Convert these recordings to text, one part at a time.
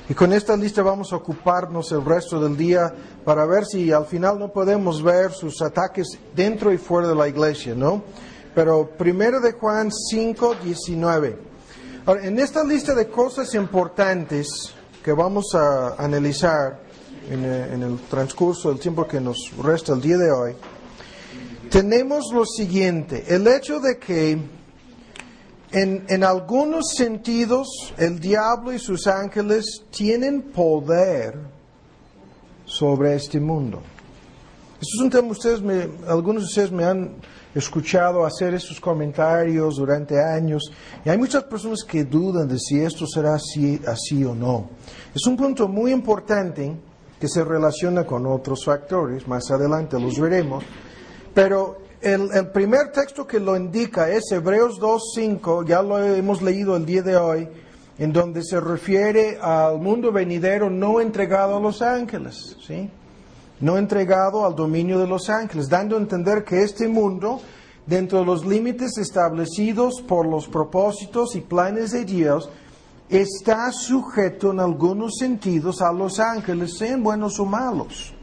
Y con esta lista vamos a ocuparnos el resto del día para ver si al final no podemos ver sus ataques dentro y fuera de la iglesia, ¿no? Pero 1 de Juan 5:19. Ahora, en esta lista de cosas importantes que vamos a analizar en el transcurso del tiempo que nos resta el día de hoy, tenemos lo siguiente: el hecho de que en algunos sentidos el diablo y sus ángeles tienen poder sobre este mundo. Esto es un tema, algunos de ustedes me han escuchado hacer estos comentarios durante años, y hay muchas personas que dudan de si esto será así o no. Es un punto muy importante que se relaciona con otros factores, más adelante los veremos, pero el primer texto que lo indica es Hebreos 2:5, ya lo hemos leído el día de hoy, en donde se refiere al mundo venidero no entregado a los ángeles, ¿sí? No entregado al dominio de los ángeles, dando a entender que este mundo, dentro de los límites establecidos por los propósitos y planes de Dios, está sujeto en algunos sentidos a los ángeles, sean buenos o malos.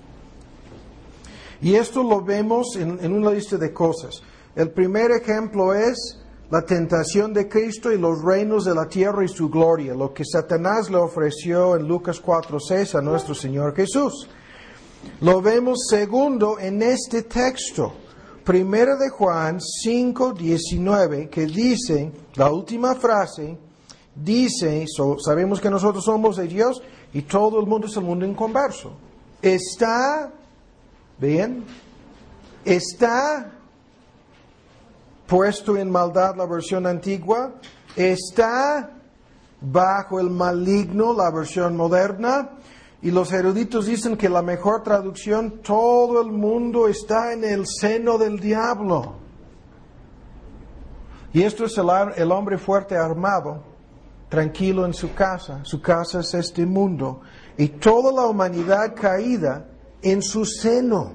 Y esto lo vemos en una lista de cosas. El primer ejemplo es la tentación de Cristo y los reinos de la tierra y su gloria, lo que Satanás le ofreció en Lucas 4:6 a nuestro Señor Jesús. Lo vemos segundo en este texto, 1 de Juan 5:19, que dice, la última frase, dice, sabemos que nosotros somos de Dios y todo el mundo es el mundo inconverso. Está puesto en maldad, la versión antigua. Está bajo el maligno, la versión moderna. Y los eruditos dicen que la mejor traducción, todo el mundo está en el seno del diablo. Y esto es el hombre fuerte armado, tranquilo en su casa. Su casa es este mundo. Y toda la humanidad caída en su seno.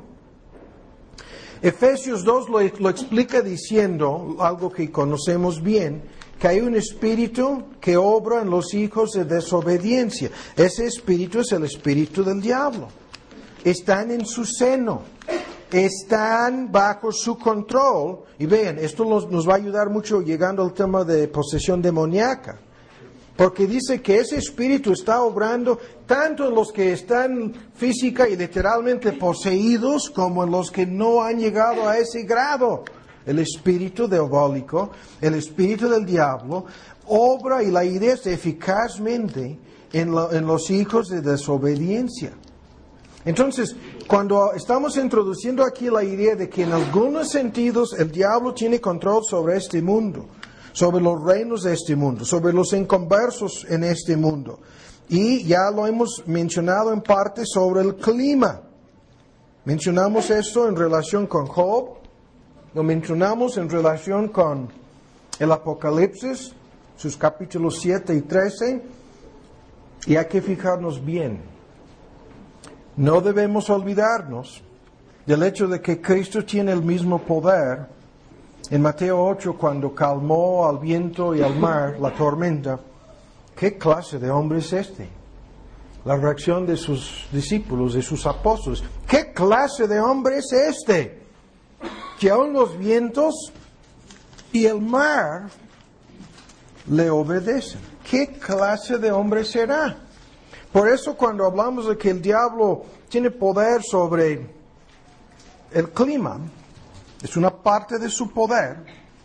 Efesios 2 lo explica diciendo algo que conocemos bien, que hay un espíritu que obra en los hijos de desobediencia. Ese espíritu es el espíritu del diablo. Están en su seno, están bajo su control. Y vean, esto nos va a ayudar mucho llegando al tema de posesión demoníaca. Porque dice que ese espíritu está obrando tanto en los que están física y literalmente poseídos como en los que no han llegado a ese grado. El espíritu diabólico, el espíritu del diablo, obra, y la idea es eficazmente en los hijos de desobediencia. Entonces, cuando estamos introduciendo aquí la idea de que en algunos sentidos el diablo tiene control sobre este mundo, sobre los reinos de este mundo, sobre los inconversos en este mundo. Y ya lo hemos mencionado en parte sobre el clima. Mencionamos esto en relación con Job, lo mencionamos en relación con el Apocalipsis, sus capítulos 7 y 13, y hay que fijarnos bien. No debemos olvidarnos del hecho de que Cristo tiene el mismo poder. En Mateo 8, cuando calmó al viento y al mar, la tormenta, ¿qué clase de hombre es este? La reacción de sus discípulos, de sus apóstoles. ¿Qué clase de hombre es este? Que aun los vientos y el mar le obedecen. ¿Qué clase de hombre será? Por eso cuando hablamos de que el diablo tiene poder sobre el clima, es una parte de su poder,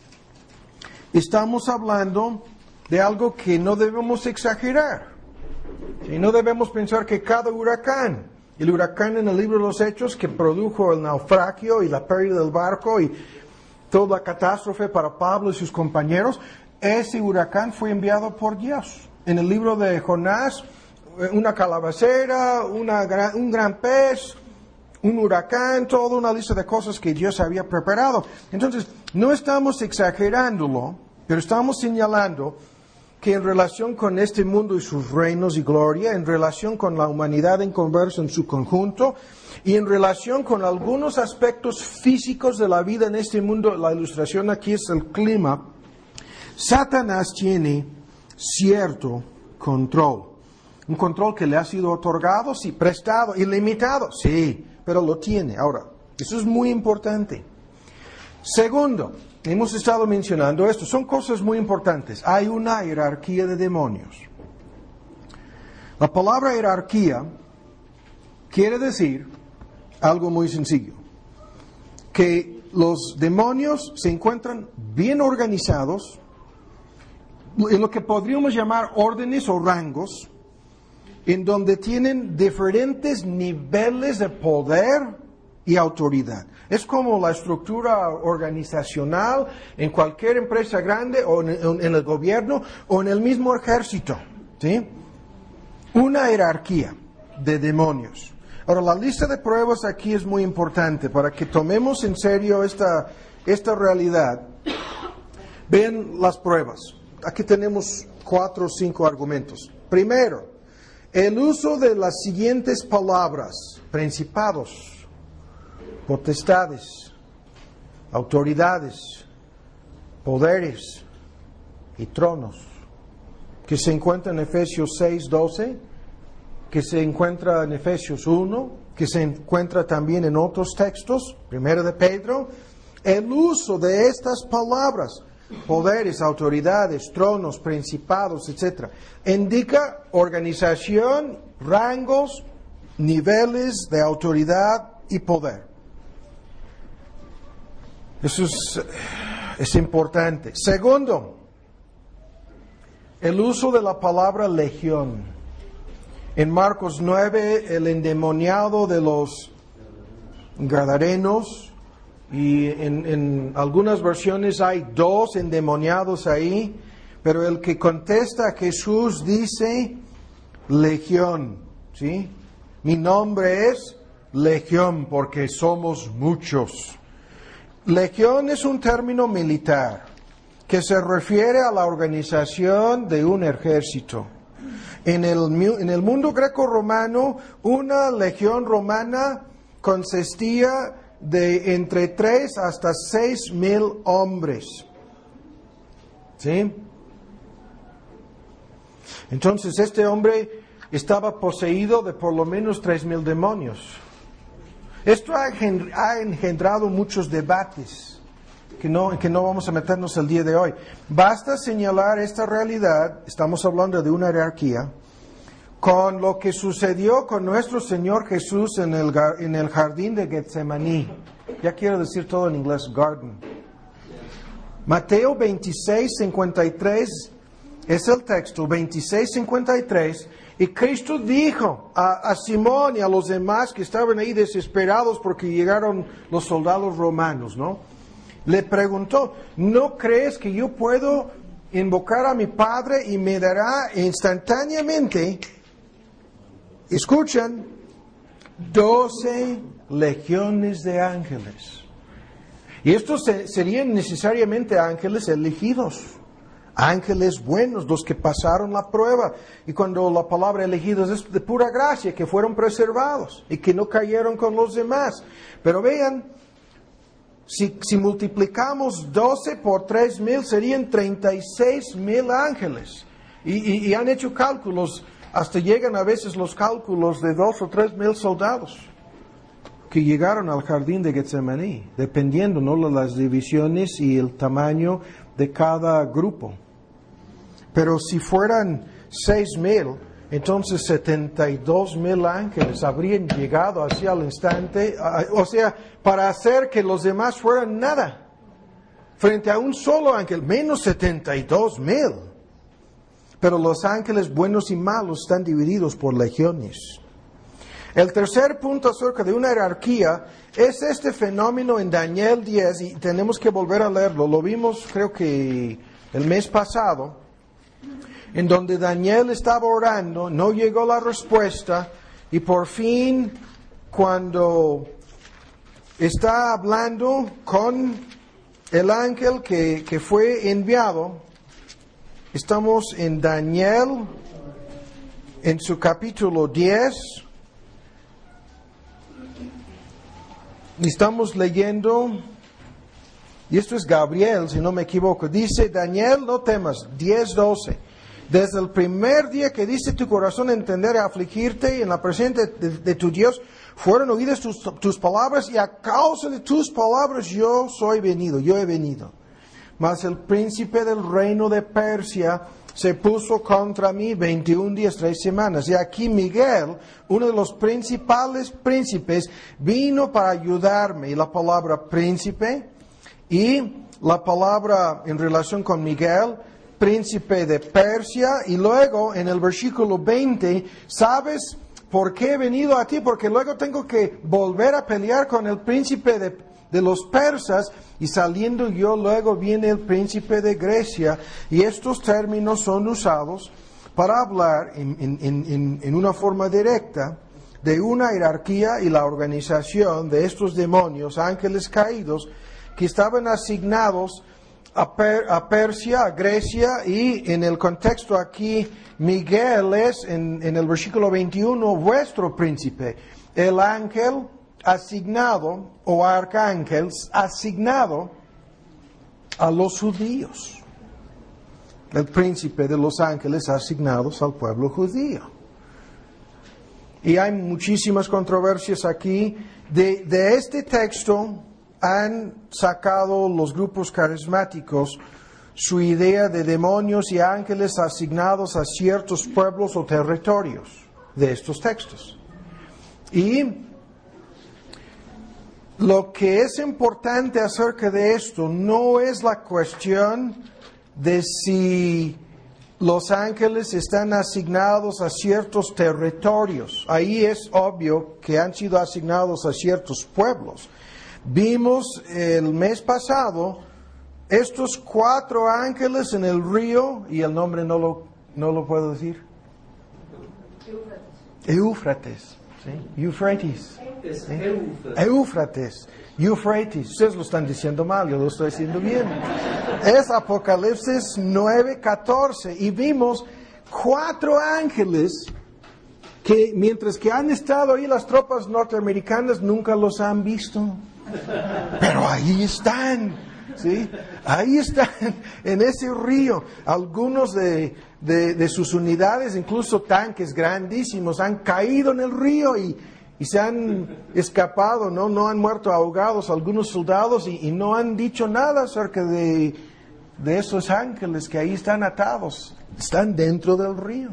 estamos hablando de algo que no debemos exagerar. Y no debemos pensar que cada huracán, el huracán en el libro de los Hechos que produjo el naufragio y la pérdida del barco y toda la catástrofe para Pablo y sus compañeros, ese huracán fue enviado por Dios. En el libro de Jonás, una calabacera, un gran pez, un huracán, toda una lista de cosas que Dios había preparado. Entonces, no estamos exagerándolo, pero estamos señalando que en relación con este mundo y sus reinos y gloria, en relación con la humanidad en converso en su conjunto, y en relación con algunos aspectos físicos de la vida en este mundo, la ilustración aquí es el clima, Satanás tiene cierto control. Un control que le ha sido otorgado, sí, prestado, ilimitado, sí, pero lo tiene. Ahora, eso es muy importante. Segundo, hemos estado mencionando esto, son cosas muy importantes. Hay una jerarquía de demonios. La palabra jerarquía quiere decir algo muy sencillo, que los demonios se encuentran bien organizados en lo que podríamos llamar órdenes o rangos, en donde tienen diferentes niveles de poder y autoridad. Es como la estructura organizacional en cualquier empresa grande o en el gobierno o en el mismo ejército, ¿sí? Una jerarquía de demonios. Ahora, la lista de pruebas aquí es muy importante para que tomemos en serio esta realidad. Vean las pruebas. Aquí tenemos 4 o 5 argumentos. Primero, el uso de las siguientes palabras: principados, potestades, autoridades, poderes y tronos, que se encuentra en Efesios 6:12, que se encuentra en Efesios 1, que se encuentra también en otros textos, 1 de Pedro. El uso de estas palabras, poderes, autoridades, tronos, principados, etc., indica organización, rangos, niveles de autoridad y poder. Eso es importante. Segundo, el uso de la palabra legión. En Marcos 9, el endemoniado de los Gadarenos, y en algunas versiones hay 2 endemoniados ahí, pero el que contesta a Jesús dice legión, ¿sí? Mi nombre es legión porque somos muchos. Legión es un término militar que se refiere a la organización de un ejército. En el mundo greco-romano, una legión romana consistía de entre 3 hasta 6,000 hombres. ¿Sí? Entonces, este hombre estaba poseído de por lo menos 3,000 demonios. Esto ha engendrado muchos debates que no vamos a meternos el día de hoy. Basta señalar esta realidad, estamos hablando de una jerarquía, con lo que sucedió con nuestro Señor Jesús en el jardín de Getsemaní. Ya quiero decir todo en inglés, garden. Mateo 26:53 es el texto, 26:53, y Cristo dijo a Simón y a los demás que estaban ahí desesperados porque llegaron los soldados romanos, ¿no? Le preguntó: ¿no crees que yo puedo invocar a mi Padre y me dará instantáneamente, escuchan, 12 legiones de ángeles? Y estos serían necesariamente ángeles elegidos, ángeles buenos, los que pasaron la prueba. Y cuando la palabra elegidos es de pura gracia, que fueron preservados y que no cayeron con los demás. Pero vean, si multiplicamos 12 por 3,000, serían 36,000 ángeles. Y han hecho cálculos, hasta llegan a veces los cálculos de 2 o 3,000 soldados que llegaron al jardín de Getsemaní, dependiendo, ¿no?, de las divisiones y el tamaño de cada grupo. Pero si fueran 6,000, entonces 72,000 ángeles habrían llegado hacia el instante, o sea, para hacer que los demás fueran nada, frente a un solo ángel, menos 72,000. Pero los ángeles buenos y malos están divididos por legiones. El tercer punto acerca de una jerarquía es este fenómeno en Daniel 10, y tenemos que volver a leerlo. Lo vimos, creo que el mes pasado, en donde Daniel estaba orando, no llegó la respuesta, y por fin, cuando está hablando con el ángel que fue enviado, estamos en Daniel, en su capítulo 10, y estamos leyendo, y esto es Gabriel, si no me equivoco. Dice Daniel, no temas, 10:12. Desde el primer día que diste tu corazón entender y afligirte en la presencia de tu Dios, fueron oídas tus palabras, y a causa de tus palabras yo he venido. Mas el príncipe del reino de Persia se puso contra mí 21 días, 3 semanas. Y aquí Miguel, uno de los principales príncipes, vino para ayudarme. Y la palabra príncipe y la palabra en relación con Miguel, príncipe de Persia. Y luego en el versículo 20, ¿sabes por qué he venido a ti? Porque luego tengo que volver a pelear con el príncipe de los persas, y saliendo yo luego viene el príncipe de Grecia. Y estos términos son usados para hablar en una forma directa de una jerarquía y la organización de estos demonios, ángeles caídos, que estaban asignados a Persia, a Grecia. Y en el contexto aquí, Miguel es, en el versículo 21, vuestro príncipe, el ángel asignado, o arcángel asignado a los judíos. El príncipe de los ángeles asignados al pueblo judío. Y hay muchísimas controversias aquí. De este texto han sacado los grupos carismáticos su idea de demonios y ángeles asignados a ciertos pueblos o territorios de estos textos. Y lo que es importante acerca de esto no es la cuestión de si los ángeles están asignados a ciertos territorios. Ahí es obvio que han sido asignados a ciertos pueblos. Vimos el mes pasado estos 4 ángeles en el río, y el nombre no lo puedo decir. Éufrates. ¿Sí? Euphrates. Éufrates. Euphrates. Ustedes lo están diciendo mal, yo lo estoy diciendo bien. Es Apocalipsis 9:14. Y vimos 4 ángeles que, mientras que han estado ahí las tropas norteamericanas, nunca los han visto. Pero ahí están. ¿Sí? Ahí están, en ese río. Algunos de sus unidades, incluso tanques grandísimos, han caído en el río y se han escapado, no han muerto ahogados algunos soldados, y no han dicho nada acerca de esos ángeles que ahí están atados. Están dentro del río.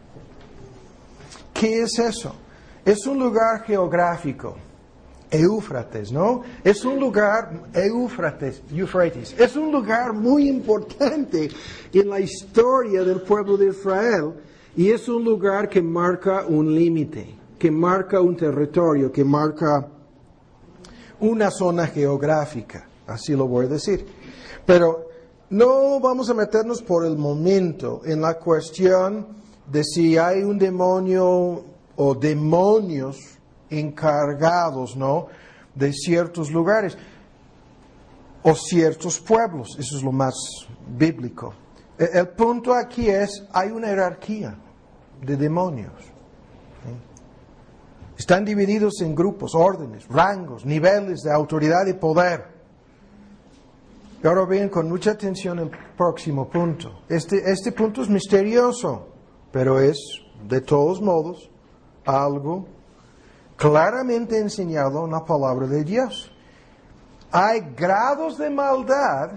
¿Qué es eso? Es un lugar geográfico. Éufrates, ¿no? Es un lugar, Euphrates, es un lugar muy importante en la historia del pueblo de Israel, y es un lugar que marca un límite, que marca un territorio, que marca una zona geográfica, así lo voy a decir. Pero no vamos a meternos por el momento en la cuestión de si hay un demonio o demonios encargados, ¿no?, de ciertos lugares o ciertos pueblos. Eso es lo más bíblico. El punto aquí es, hay una jerarquía de demonios. ¿Sí? Están divididos en grupos, órdenes, rangos, niveles de autoridad y poder. Y ahora vean con mucha atención el próximo punto. Este punto es misterioso, pero es, de todos modos, algo claramente enseñado en la palabra de Dios. Hay grados de maldad,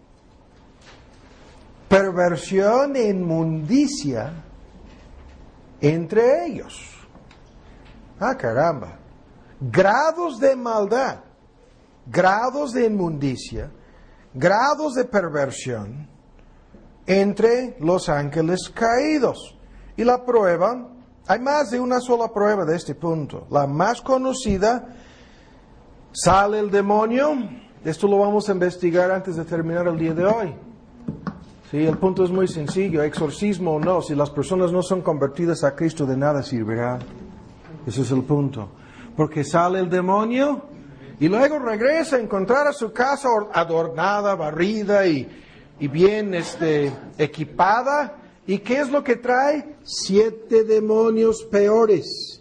perversión e inmundicia entre ellos. Ah, caramba. Grados de maldad, grados de inmundicia, grados de perversión entre los ángeles caídos. Y la prueba, hay más de una sola prueba de este punto. La más conocida, sale el demonio. Esto lo vamos a investigar antes de terminar el día de hoy. Sí, el punto es muy sencillo, exorcismo o no, si las personas no son convertidas a Cristo, de nada servirá. Ese es el punto. Porque sale el demonio y luego regresa a encontrar a su casa adornada, barrida y bien equipada. ¿Y qué es lo que trae? 7 demonios peores.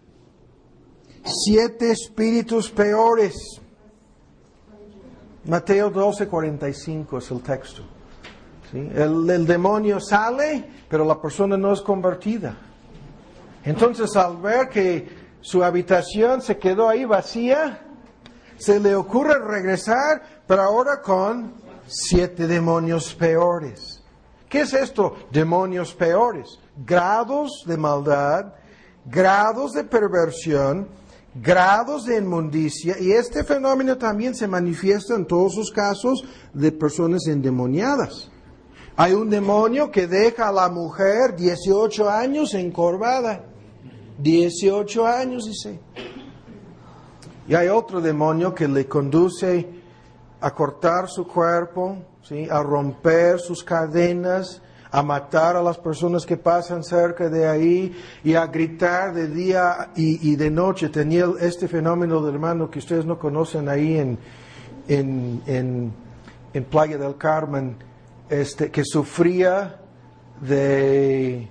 7 espíritus peores. Mateo 12:45 es el texto. ¿sí? El demonio sale, pero la persona no es convertida. Entonces, al ver que su habitación se quedó ahí vacía, se le ocurre regresar, pero ahora con 7 demonios peores. ¿Qué es esto? Demonios peores. Grados de maldad, grados de perversión, grados de inmundicia, y este fenómeno también se manifiesta en todos los casos de personas endemoniadas. Hay un demonio que deja a la mujer 18 años encorvada. 18 años, dice. Y hay otro demonio que le conduce a cortar su cuerpo, ¿sí? A romper sus cadenas, a matar a las personas que pasan cerca de ahí y a gritar de día y de noche. Tenía este fenómeno del hermano que ustedes no conocen ahí en Playa del Carmen, que sufría de...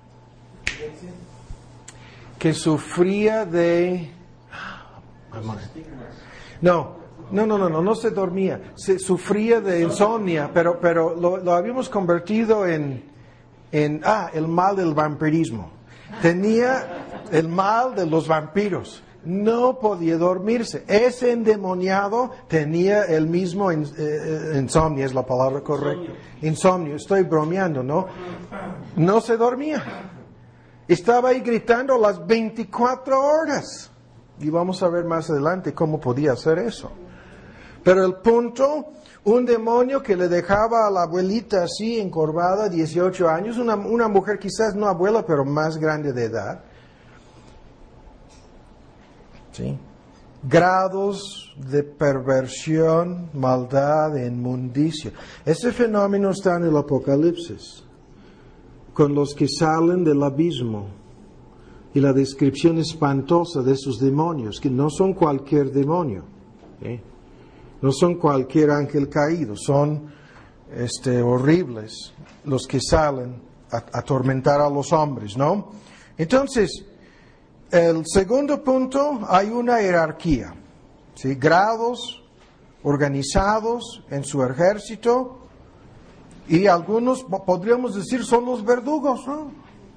No se dormía, sufría de insomnia, pero lo habíamos convertido en el mal del vampirismo. Tenía el mal de los vampiros, no podía dormirse. Ese endemoniado tenía el mismo insomnio, es la palabra correcta. Insomnio, estoy bromeando, ¿no? No se dormía. Estaba ahí gritando las 24 horas. Y vamos a ver más adelante cómo podía hacer eso. Pero el punto, un demonio que le dejaba a la abuelita así, encorvada, 18 años, una mujer quizás no abuela, pero más grande de edad. ¿Sí? Grados de perversión, maldad, inmundicia. Ese fenómeno está en el Apocalipsis, con los que salen del abismo, y la descripción espantosa de esos demonios, que no son cualquier demonio, ¿sí? No son cualquier ángel caído, son horribles los que salen a atormentar a los hombres, ¿no? Entonces, el segundo punto, hay una jerarquía, ¿sí? Grados organizados en su ejército, y algunos, podríamos decir, son los verdugos, ¿no?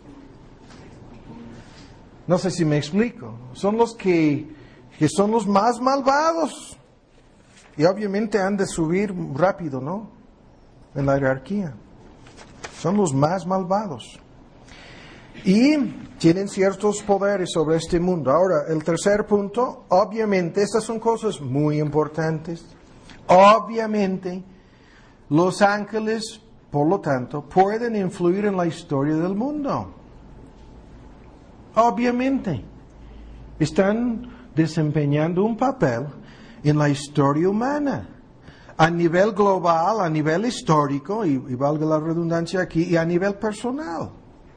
No sé si me explico. Son los que son los más malvados. Y obviamente han de subir rápido, ¿no? En la jerarquía. Son los más malvados. Y tienen ciertos poderes sobre este mundo. Ahora, el tercer punto, obviamente, estas son cosas muy importantes. Obviamente, los ángeles, por lo tanto, pueden influir en la historia del mundo. Obviamente, están desempeñando un papel en la historia humana, a nivel global, a nivel histórico, y valga la redundancia aquí, y a nivel personal.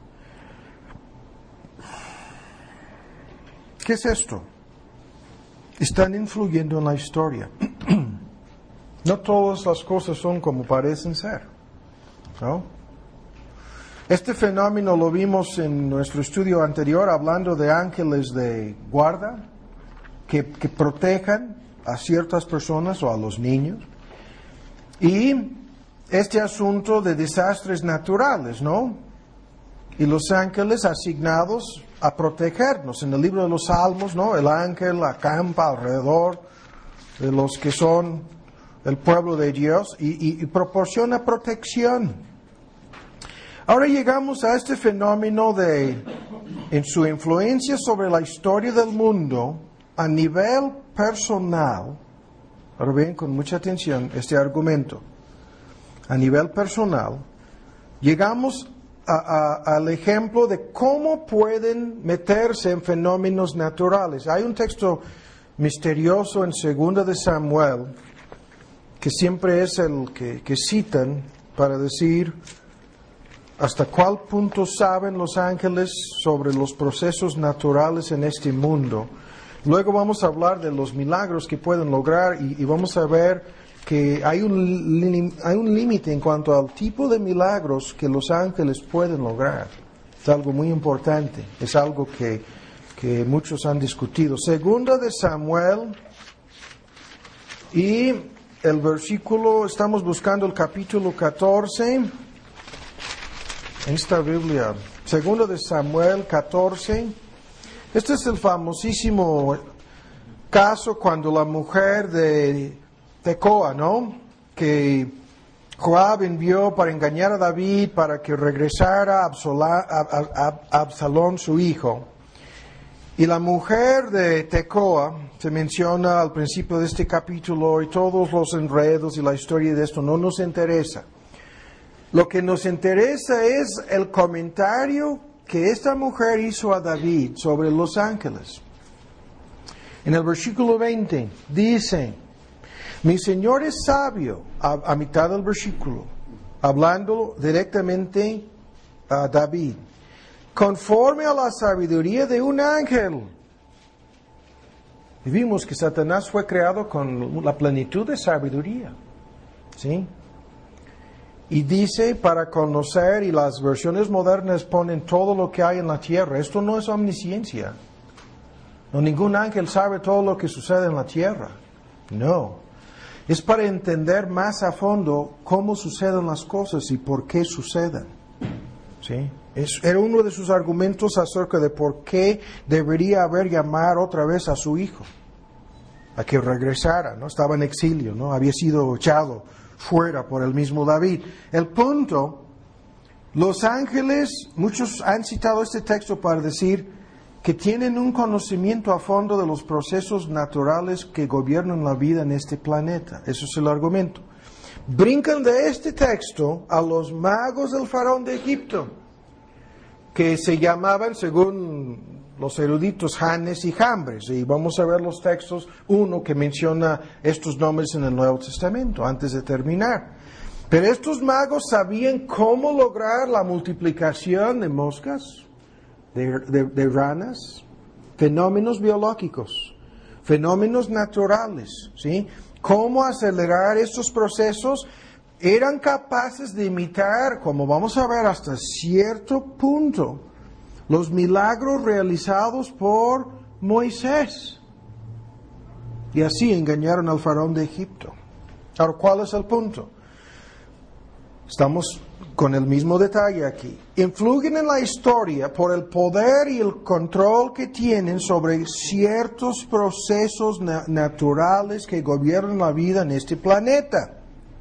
¿Qué es esto? Están influyendo en la historia. No todas las cosas son como parecen ser, ¿no? Este fenómeno lo vimos en nuestro estudio anterior, hablando de ángeles de guarda que protejan a ciertas personas o a los niños. Y este asunto de desastres naturales, ¿no? Y los ángeles asignados a protegernos. En el libro de los Salmos, ¿no? El ángel acampa alrededor de los que son el pueblo de Dios y proporciona protección. Ahora llegamos a este fenómeno en su influencia sobre la historia del mundo a nivel personal. Ahora ven con mucha atención este argumento. A nivel personal, llegamos al ejemplo de cómo pueden meterse en fenómenos naturales. Hay un texto misterioso en 2 de Samuel, que siempre es el que citan para decir hasta cuál punto saben los ángeles sobre los procesos naturales en este mundo. Luego vamos a hablar de los milagros que pueden lograr y vamos a ver que hay un límite en cuanto al tipo de milagros que los ángeles pueden lograr. Es algo muy importante, es algo que muchos han discutido. 2 de Samuel y el versículo, estamos buscando el capítulo 14 en esta Biblia. Segundo de Samuel 14. Este es el famosísimo caso cuando la mujer de Tecoa, ¿no? Que Joab envió para engañar a David para que regresara a Absalón, su hijo. Y la mujer de Tecoa se menciona al principio de este capítulo, y todos los enredos y la historia de esto no nos interesa. Lo que nos interesa es el comentario que esta mujer hizo a David sobre los ángeles. En el versículo 20 dice: mi Señor es sabio, a mitad del versículo, hablando directamente a David, conforme a la sabiduría de un ángel. Y vimos que Satanás fue creado con la plenitud de sabiduría, ¿sí? Y dice para conocer, y las versiones modernas ponen todo lo que hay en la tierra. Esto no es omnisciencia. No, ningún ángel sabe todo lo que sucede en la tierra. No. Es para entender más a fondo cómo suceden las cosas y por qué suceden. ¿Sí? Era uno de sus argumentos acerca de por qué debería haber llamar otra vez a su hijo a que regresara, ¿no? Estaba en exilio, ¿no? Había sido echado fuera por el mismo David. El punto, los ángeles, muchos han citado este texto para decir que tienen un conocimiento a fondo de los procesos naturales que gobiernan la vida en este planeta. Eso es el argumento. Brincan de este texto a los magos del faraón de Egipto, que se llamaban, según los eruditos, Janes y Jambres. Y vamos a ver los textos, uno que menciona estos nombres en el Nuevo Testamento, antes de terminar. Pero estos magos sabían cómo lograr la multiplicación de moscas, de ranas, fenómenos biológicos, fenómenos naturales, ¿sí? Cómo acelerar estos procesos. Eran capaces de imitar, como vamos a ver hasta cierto punto, los milagros realizados por Moisés. Y así engañaron al faraón de Egipto. Ahora, ¿cuál es el punto? Estamos con el mismo detalle aquí. Influyen en la historia por el poder y el control que tienen sobre ciertos procesos naturales que gobiernan la vida en este planeta.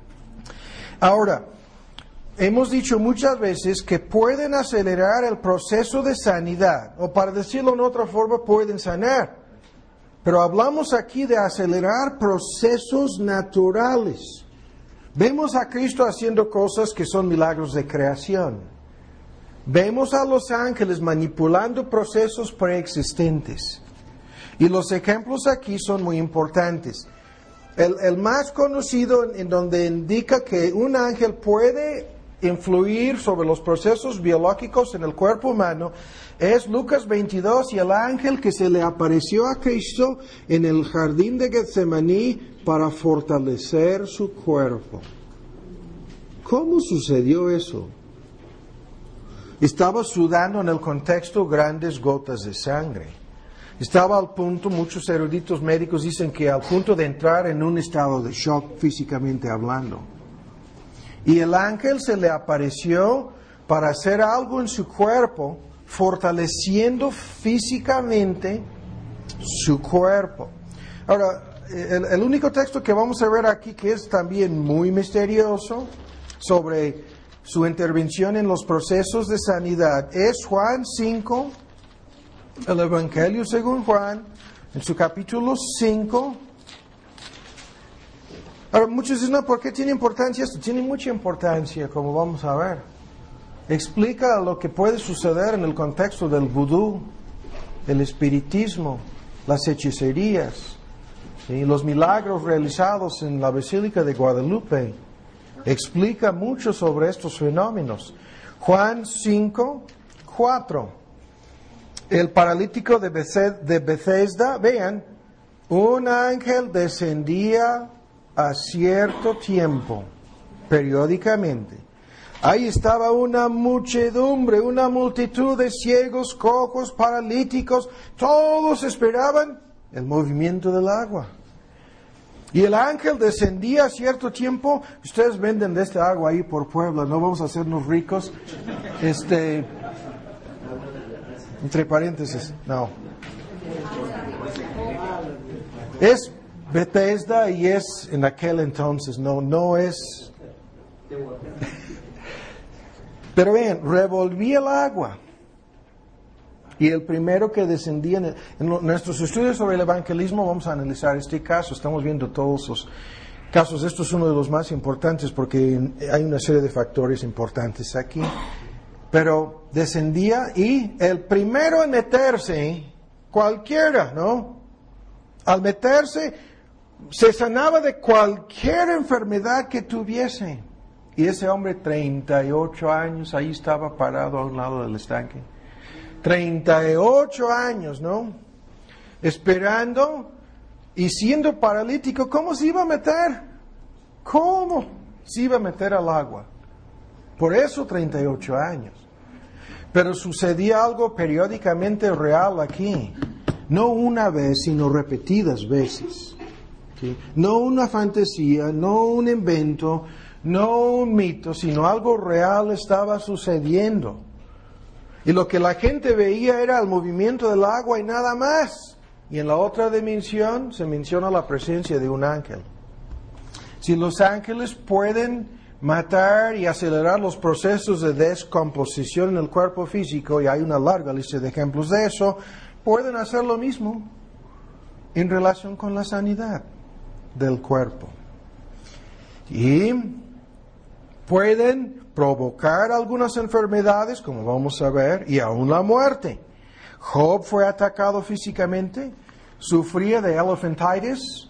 Ahora, hemos dicho muchas veces que pueden acelerar el proceso de sanidad, o para decirlo en otra forma, pueden sanar. Pero hablamos aquí de acelerar procesos naturales. Vemos a Cristo haciendo cosas que son milagros de creación. Vemos a los ángeles manipulando procesos preexistentes. Y los ejemplos aquí son muy importantes. El más conocido, en donde indica que un ángel puede influir sobre los procesos biológicos en el cuerpo humano, es Lucas 22, y el ángel que se le apareció a Cristo en el jardín de Getsemaní para fortalecer su cuerpo. ¿Cómo sucedió eso? Estaba sudando en el contexto grandes gotas de sangre. Estaba al punto, muchos eruditos médicos dicen que al punto de entrar en un estado de shock físicamente hablando. Y el ángel se le apareció para hacer algo en su cuerpo, fortaleciendo físicamente su cuerpo. Ahora, el único texto que vamos a ver aquí, que es también muy misterioso sobre su intervención en los procesos de sanidad, es Juan 5, el Evangelio según Juan, en su capítulo 5. Ahora, muchos dicen, no, ¿por qué tiene importancia esto? Tiene mucha importancia, como vamos a ver. Explica lo que puede suceder en el contexto del vudú, el espiritismo, las hechicerías, ¿sí? Los milagros realizados en la Basílica de Guadalupe. Explica mucho sobre estos fenómenos. Juan 5, 4. El paralítico de Bethesda, vean, un ángel descendía a cierto tiempo, periódicamente. Ahí estaba una muchedumbre, una multitud de ciegos, cojos, paralíticos, todos esperaban el movimiento del agua. Y el ángel descendía a cierto tiempo. Ustedes venden de este agua ahí por Puebla, no vamos a hacernos ricos. Entre paréntesis, no. Es Bethesda y es en aquel entonces, no es. Pero vean, revolvía el agua. Y el primero que descendía, en nuestros estudios sobre el evangelismo vamos a analizar este caso. Estamos viendo todos los casos. Esto es uno de los más importantes porque hay una serie de factores importantes aquí. Pero descendía y el primero en meterse, cualquiera, ¿no? Al meterse, se sanaba de cualquier enfermedad que tuviese. Y ese hombre, 38 años, ahí estaba parado a un lado del estanque. 38 años, ¿no? Esperando y siendo paralítico, ¿cómo se iba a meter? ¿Cómo se iba a meter al agua? Por eso 38 años. Pero sucedía algo periódicamente real aquí. No una vez, sino repetidas veces. ¿Sí? No una fantasía, no un invento, no un mito, sino algo real estaba sucediendo. Y lo que la gente veía era el movimiento del agua y nada más. Y en la otra dimensión se menciona la presencia de un ángel. Si los ángeles pueden matar y acelerar los procesos de descomposición en el cuerpo físico, y hay una larga lista de ejemplos de eso, pueden hacer lo mismo en relación con la sanidad del cuerpo. Y pueden provocar algunas enfermedades, como vamos a ver, y aún la muerte. Job fue atacado físicamente, sufría de elephantiasis,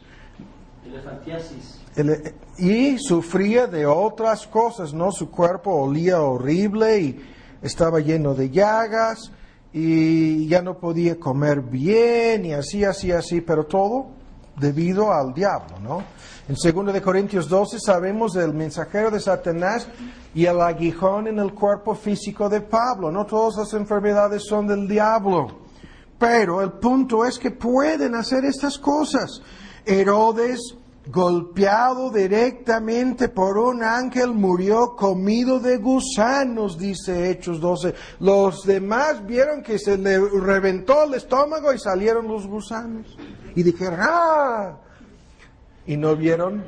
y sufría de otras cosas, ¿no? Su cuerpo olía horrible y estaba lleno de llagas y ya no podía comer bien y así, pero todo debido al diablo, ¿no? En 2 de Corintios 12 sabemos del mensajero de Satanás y el aguijón en el cuerpo físico de Pablo. No todas las enfermedades son del diablo, pero el punto es que pueden hacer estas cosas. Herodes, golpeado directamente por un ángel, murió comido de gusanos, dice Hechos 12. Los demás vieron que se le reventó el estómago y salieron los gusanos. Y dijeron, ¡ah! Y no vieron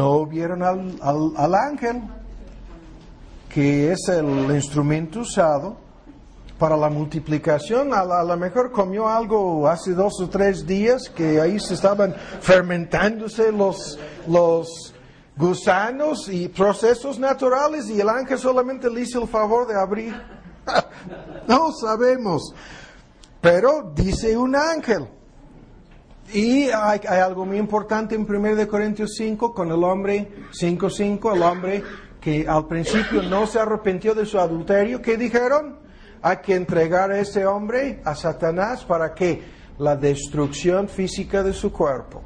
al ángel, que es el instrumento usado para la multiplicación. A lo mejor comió algo hace 2 o 3 días que ahí se estaban fermentándose los gusanos y procesos naturales, y el ángel solamente le hizo el favor de abrir. No sabemos, pero dice un ángel. Y hay algo muy importante en 1 Corintios 5 con el hombre, 5:5, el hombre que al principio no se arrepintió de su adulterio. ¿Qué dijeron? Hay que entregar a ese hombre a Satanás para que la destrucción física de su cuerpo.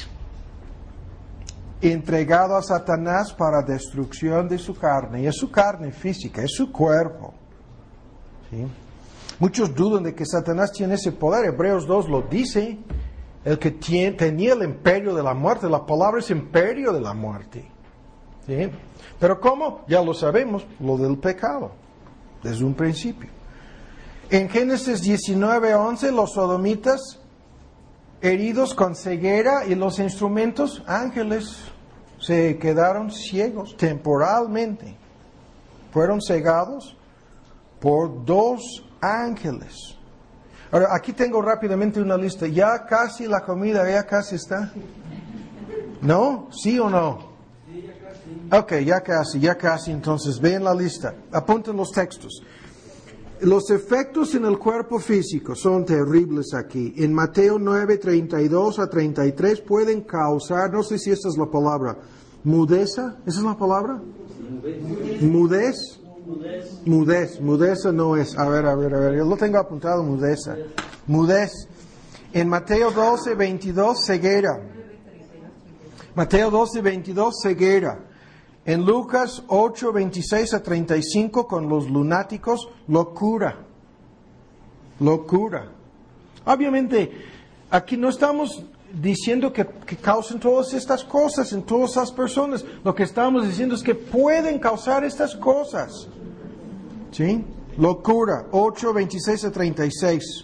Entregado a Satanás para destrucción de su carne. Y es su carne física, es su cuerpo. ¿Sí? Muchos dudan de que Satanás tiene ese poder. Hebreos 2 lo dice. El que tenía el imperio de la muerte. La palabra es imperio de la muerte. ¿Sí? Pero ¿cómo? Ya lo sabemos, lo del pecado, desde un principio. En Génesis 19:11, los sodomitas heridos con ceguera y los instrumentos, ángeles, se quedaron ciegos temporalmente. Fueron cegados por 2 ángeles. Ahora, aquí tengo rápidamente una lista. Ya casi la comida, ya casi está. ¿No? ¿Sí o no? Sí, ya casi. Ok, ya casi. Entonces, vean la lista. Apunten los textos. Los efectos en el cuerpo físico son terribles aquí. En Mateo 9:32 a 33 pueden causar, no sé si esta es la palabra, mudeza. ¿Esa es la palabra? Mudez. Mudeza no es. A ver, yo lo tengo apuntado, mudeza. Mudez. En Mateo 12:22, ceguera. Mateo 12:22, ceguera. En Lucas 8:26 a 35, con los lunáticos, locura. Obviamente, aquí no estamos diciendo que causen todas estas cosas en todas las personas. Lo que estamos diciendo es que pueden causar estas cosas. ¿Sí? Locura, 8, 26 a 36.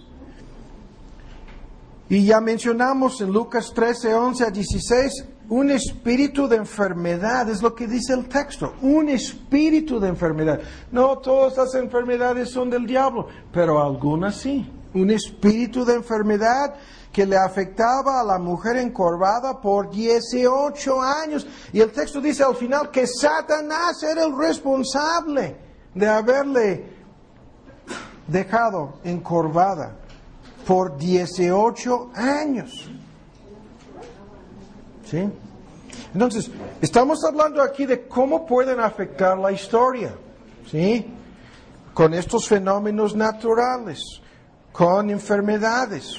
Y ya mencionamos en Lucas 13, 11 a 16, un espíritu de enfermedad, es lo que dice el texto, un espíritu de enfermedad. No todas las enfermedades son del diablo, pero algunas sí. Un espíritu de enfermedad que le afectaba a la mujer encorvada por 18 años. Y el texto dice al final que Satanás era el responsable de haberle dejado encorvada por 18 años. ¿Sí? Entonces, estamos hablando aquí de cómo pueden afectar la historia. ¿Sí? Con estos fenómenos naturales, con enfermedades,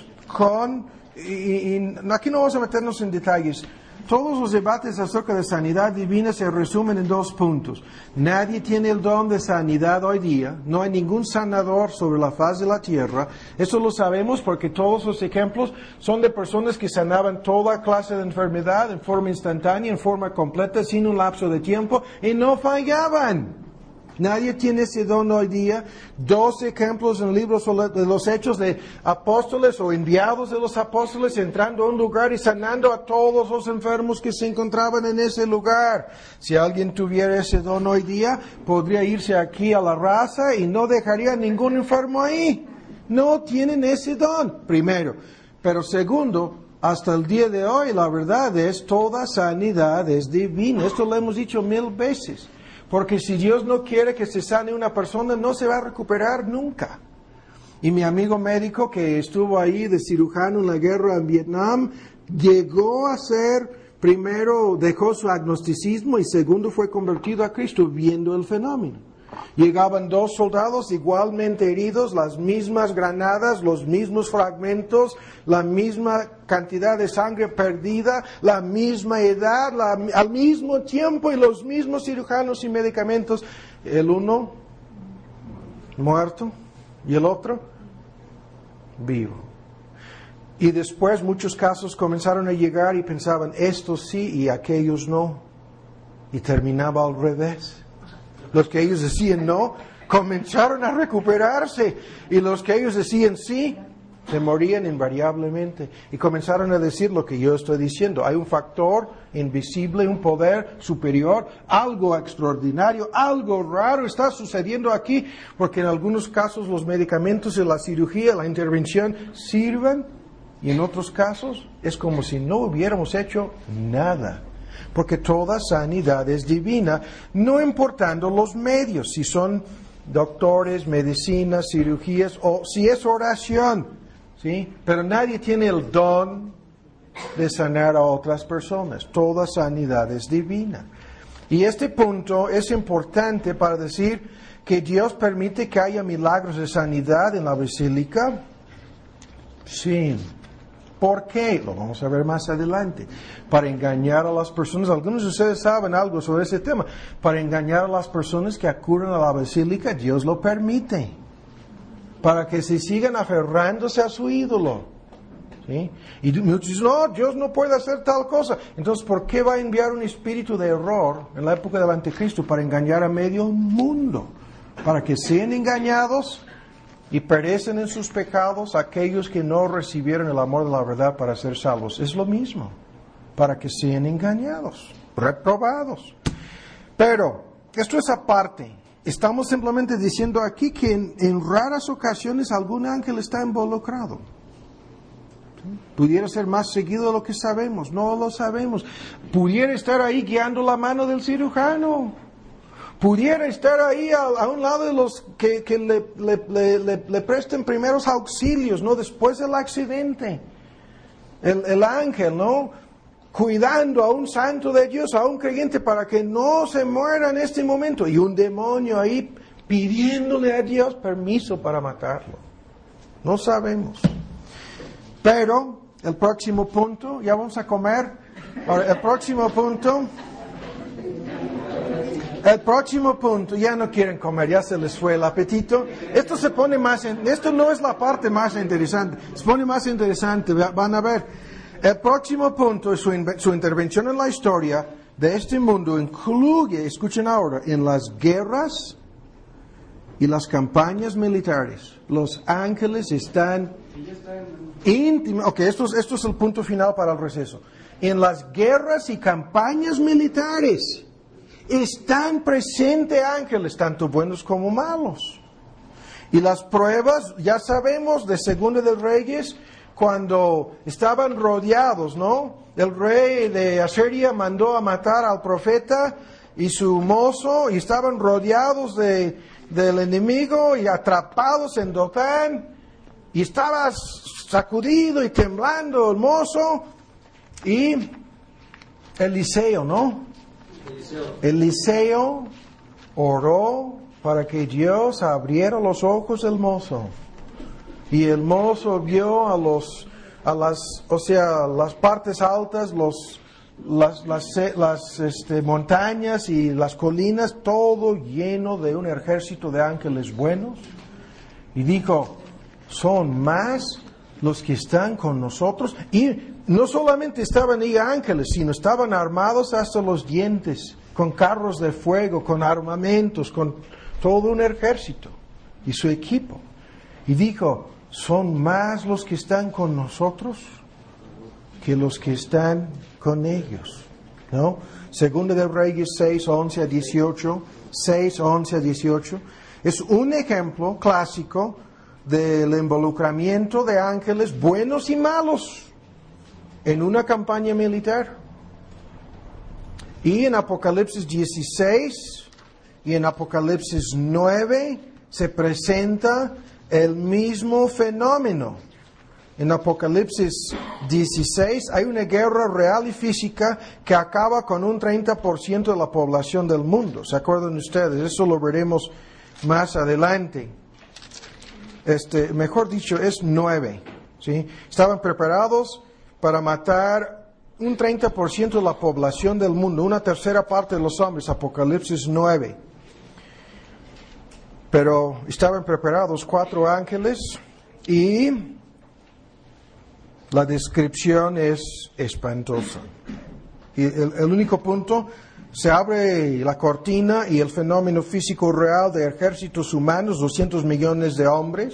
aquí no vamos a meternos en detalles. Todos los debates acerca de sanidad divina se resumen en 2 puntos. Nadie tiene el don de sanidad hoy día. No hay ningún sanador sobre la faz de la tierra. Eso lo sabemos porque todos los ejemplos son de personas que sanaban toda clase de enfermedad en forma instantánea, en forma completa, sin un lapso de tiempo, y no fallaban. Nadie tiene ese don hoy día. 2 ejemplos en el libro de los Hechos de apóstoles o enviados de los apóstoles entrando a un lugar y sanando a todos los enfermos que se encontraban en ese lugar. Si alguien tuviera ese don hoy día, podría irse aquí a la raza y no dejaría ningún enfermo ahí. No tienen ese don, primero. Pero segundo, hasta el día de hoy, la verdad es, toda sanidad es divina. Esto lo hemos dicho 1000 veces. Porque si Dios no quiere que se sane una persona, no se va a recuperar nunca. Y mi amigo médico que estuvo ahí de cirujano en la guerra en Vietnam, llegó a ser, primero dejó su agnosticismo y segundo fue convertido a Cristo viendo el fenómeno. Llegaban 2 soldados igualmente heridos, las mismas granadas, los mismos fragmentos, la misma cantidad de sangre perdida, la misma edad, al mismo tiempo y los mismos cirujanos y medicamentos. El uno muerto y el otro vivo. Y después muchos casos comenzaron a llegar y pensaban, estos sí y aquellos no. Y terminaba al revés. Los que ellos decían no, comenzaron a recuperarse. Y los que ellos decían sí, se morían invariablemente. Y comenzaron a decir lo que yo estoy diciendo. Hay un factor invisible, un poder superior, algo extraordinario, algo raro está sucediendo aquí. Porque en algunos casos los medicamentos y la cirugía, la intervención sirven. Y en otros casos es como si no hubiéramos hecho nada. Porque toda sanidad es divina, no importando los medios, si son doctores, medicinas, cirugías o si es oración, ¿sí? Pero nadie tiene el don de sanar a otras personas. Toda sanidad es divina. Y este punto es importante para decir que Dios permite que haya milagros de sanidad en la basílica. Sí. ¿Por qué? Lo vamos a ver más adelante. Para engañar a las personas. Algunos de ustedes saben algo sobre ese tema. Para engañar a las personas que acuden a la basílica, Dios lo permite. Para que se sigan aferrándose a su ídolo. ¿Sí? Y muchos dicen, no, Dios no puede hacer tal cosa. Entonces, ¿por qué va a enviar un espíritu de error en la época del anticristo para engañar a medio mundo? Para que sean engañados y perecen en sus pecados aquellos que no recibieron el amor de la verdad para ser salvos. Es lo mismo, para que sean engañados, reprobados. Pero, esto es aparte. Estamos simplemente diciendo aquí que en raras ocasiones algún ángel está involucrado. Pudiera ser más seguido de lo que sabemos, no lo sabemos. Pudiera estar ahí guiando la mano del cirujano. Pudiera estar ahí a un lado de los que le presten primeros auxilios, ¿no? Después del accidente. El ángel, ¿no? Cuidando a un santo de Dios, a un creyente, para que no se muera en este momento. Y un demonio ahí pidiéndole a Dios permiso para matarlo. No sabemos. Pero, el próximo punto, ya vamos a comer. Ahora, el próximo punto, ya no quieren comer, ya se les fue el apetito. Esto no es la parte más interesante, se pone más interesante, van a ver. El próximo punto es su intervención en la historia de este mundo incluye, escuchen ahora, en las guerras y las campañas militares. Los ángeles están íntimos. Ok, esto es el punto final para el receso. En las guerras y campañas militares están presentes ángeles, tanto buenos como malos. Y las pruebas, ya sabemos, de Segunda de Reyes, cuando estaban rodeados, ¿no? El rey de Asiria mandó a matar al profeta y su mozo, y estaban rodeados del enemigo y atrapados en Dotán, y estaba sacudido y temblando el mozo, y Eliseo, ¿no? Eliseo oró para que Dios abriera los ojos del mozo. Y el mozo vio las partes altas, las montañas y las colinas, todo lleno de un ejército de ángeles buenos. Y dijo, son más los que están con nosotros. Y no solamente estaban ahí ángeles, sino estaban armados hasta los dientes, con carros de fuego, con armamentos, con todo un ejército y su equipo. Y dijo, son más los que están con nosotros que los que están con ellos, ¿no? Segunda de Reyes 6, 11 a 18, 6, 11 a 18, es un ejemplo clásico del involucramiento de ángeles buenos y malos en una campaña militar. Y en Apocalipsis 16 y en Apocalipsis 9 se presenta el mismo fenómeno. En Apocalipsis 16 hay una guerra real y física que acaba con un 30% de la población del mundo. ¿Se acuerdan ustedes? Eso lo veremos más adelante. Mejor dicho, es 9. ¿Sí? Estaban preparados para matar un 30% de la población del mundo, una tercera parte de los hombres. Apocalipsis 9. Pero estaban preparados 4 ángeles y la descripción es espantosa. Y el único punto, se abre la cortina y el fenómeno físico real de ejércitos humanos, 200 millones de hombres.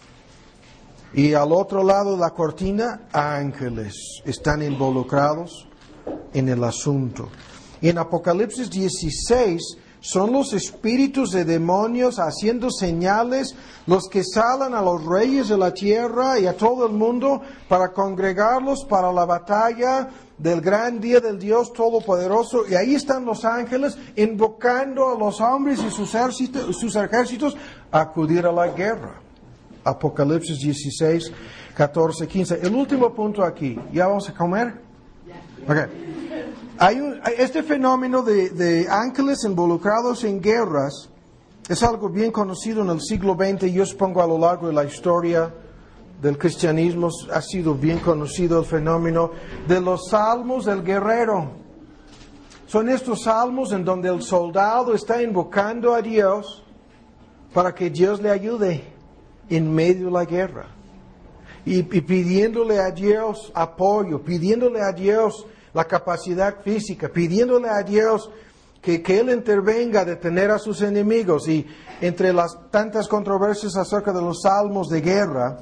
Y al otro lado de la cortina, ángeles están involucrados en el asunto. Y en Apocalipsis 16 son los espíritus de demonios haciendo señales, los que salen a los reyes de la tierra y a todo el mundo para congregarlos para la batalla del gran día del Dios Todopoderoso. Y ahí están los ángeles invocando a los hombres y sus ejércitos a acudir a la guerra. Apocalipsis 16, 14, 15. El último punto aquí. ¿Ya vamos a comer? Okay. Este fenómeno de ángeles involucrados en guerras es algo bien conocido en el siglo XX. Yo supongo a lo largo de la historia del cristianismo ha sido bien conocido el fenómeno de los salmos del guerrero. Son estos salmos en donde el soldado está invocando a Dios para que Dios le ayude en medio de la guerra. Y pidiéndole a Dios apoyo, pidiéndole a Dios la capacidad física, pidiéndole a Dios que Él intervenga a detener a sus enemigos. Y entre las tantas controversias acerca de los salmos de guerra,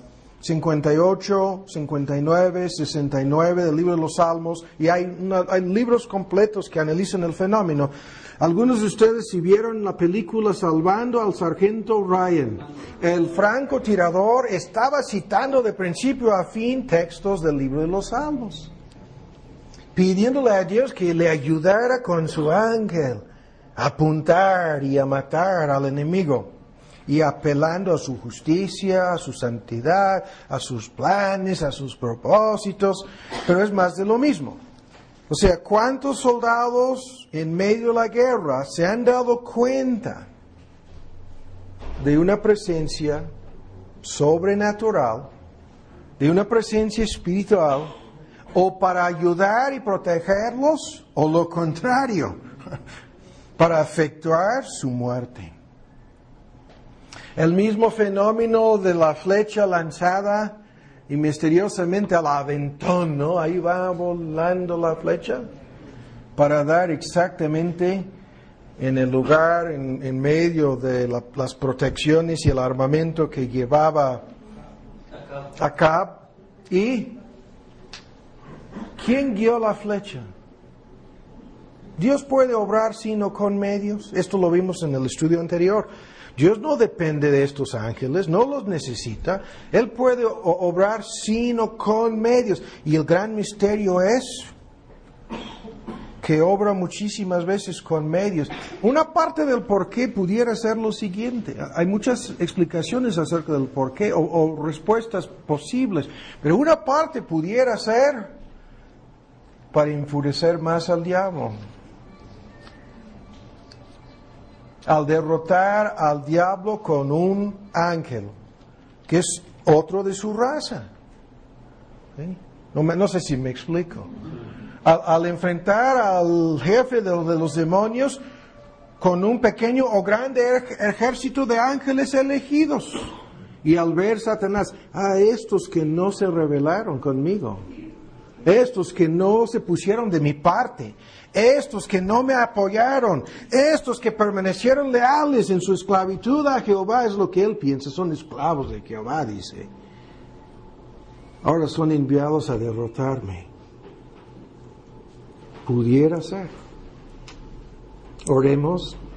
58, 59, 69 del libro de los Salmos, y hay libros completos que analizan el fenómeno. Algunos de ustedes, si vieron la película Salvando al Sargento Ryan, el francotirador estaba citando de principio a fin textos del libro de los Salmos, pidiéndole a Dios que le ayudara con su ángel a apuntar y a matar al enemigo, y apelando a su justicia, a su santidad, a sus planes, a sus propósitos, pero es más de lo mismo. O sea, ¿cuántos soldados en medio de la guerra se han dado cuenta de una presencia sobrenatural, de una presencia espiritual, o para ayudar y protegerlos, o lo contrario, para efectuar su muerte? El mismo fenómeno de la flecha lanzada y misteriosamente al aventón, ¿no? Ahí va volando la flecha para dar exactamente en el lugar, en medio de las protecciones y el armamento que llevaba Acab. ¿Y quién guió la flecha? Dios puede obrar sino con medios. Esto lo vimos en el estudio anterior. Dios no depende de estos ángeles, no los necesita. Él puede obrar sino con medios. Y el gran misterio es que obra muchísimas veces con medios. Una parte del por qué pudiera ser lo siguiente. Hay muchas explicaciones acerca del por qué o respuestas posibles. Pero una parte pudiera ser para enfurecer más al diablo. Al derrotar al diablo con un ángel, que es otro de su raza. ¿Sí? No sé si me explico. Al enfrentar al jefe de los demonios con un pequeño o grande ejército de ángeles elegidos. Y al ver Satanás, estos que no se rebelaron conmigo, estos que no se pusieron de mi parte, estos que no me apoyaron, estos que permanecieron leales en su esclavitud a Jehová, es lo que él piensa, son esclavos de Jehová, dice. Ahora son enviados a derrotarme. Pudiera ser. Oremos.